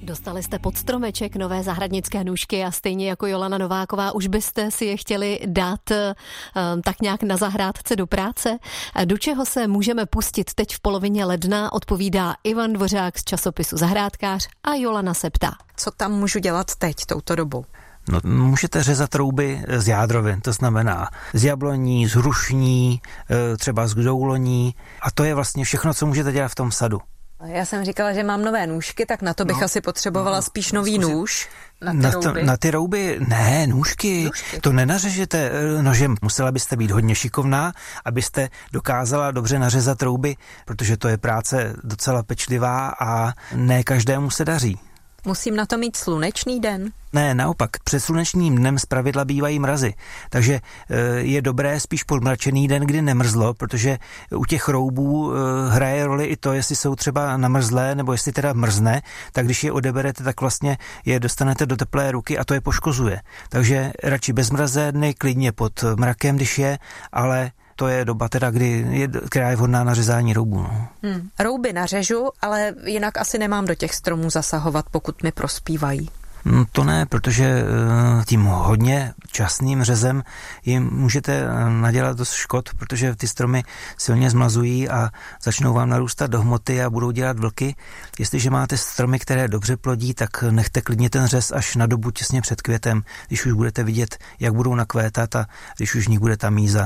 Dostali jste pod stromeček nové zahradnické nůžky a stejně jako Jolana Nováková už byste si je chtěli dát tak nějak na zahrádce do práce. Do čeho se můžeme pustit teď v polovině ledna, odpovídá Ivan Dvořák z časopisu Zahrádkář a Jolana se ptá. Co tam můžu dělat teď, touto dobou? No, můžete řezat rouby z jádrovin, to znamená z jabloní, z hrušní, třeba z douloní a to je vlastně všechno, co můžete dělat v tom sadu. Já jsem říkala, že mám nové nůžky, tak na to bych asi potřebovala spíš nový nůž. Na ty rouby? Ne, nůžky. To nenařežete nožem. Musela byste být hodně šikovná, abyste dokázala dobře nařezat rouby, protože to je práce docela pečlivá a ne každému se daří. Musím na to mít slunečný den? Ne, naopak, před slunečným dnem zpravidla bývají mrazy, takže je dobré spíš podmračený den, kdy nemrzlo, protože u těch roubů hraje roli i to, jestli jsou třeba namrzlé, nebo jestli teda mrzne, tak když je odeberete, tak vlastně je dostanete do teplé ruky a to je poškozuje. Takže radši bez mrazé dny, klidně pod mrakem, když je, ale to je doba teda, která je vhodná na řezání roubů. No. Rouby nařežu, ale jinak asi nemám do těch stromů zasahovat, pokud mi prospívají. To ne, protože tím hodně časným řezem jim můžete nadělat dost škod, protože ty stromy silně zmlazují a začnou vám narůstat do hmoty a budou dělat vlky. Jestliže máte stromy, které dobře plodí, tak nechte klidně ten řez až na dobu těsně před květem, když už budete vidět, jak budou nakvétat a když už v nich bude ta míza.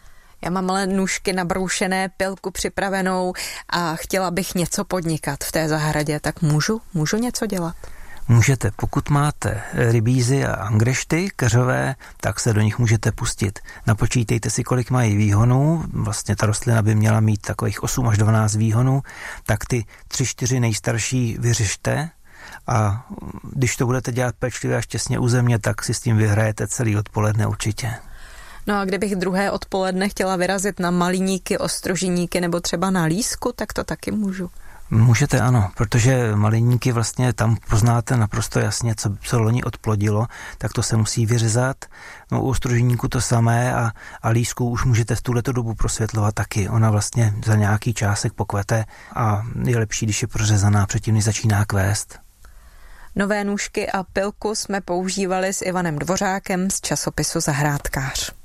Já mám ale nůžky nabroušené, pilku připravenou a chtěla bych něco podnikat v té zahradě, tak můžu něco dělat? Můžete, pokud máte rybízy a angrešty keřové, tak se do nich můžete pustit. Napočítejte si, kolik mají výhonů, vlastně ta rostlina by měla mít takových 8 až 12 výhonů, tak ty 3-4 nejstarší vyřešte a když to budete dělat pečlivě až těsně u země, tak si s tím vyhrajete celý odpoledne určitě. No a kdybych druhé odpoledne chtěla vyrazit na maliníky, ostrožiníky nebo třeba na lísku, tak to taky můžu. Můžete, ano, protože maliníky vlastně tam poznáte naprosto jasně, co loni odplodilo, tak to se musí vyřezat. No u ostrožníku to samé a lísku už můžete v tuhleto dobu prosvětlovat taky. Ona vlastně za nějaký čásek pokvete a je lepší, když je prořezaná předtím, než začíná kvést. Nové nůžky a pilku jsme používali s Ivanem Dvořákem z časopisu Zahrádkář.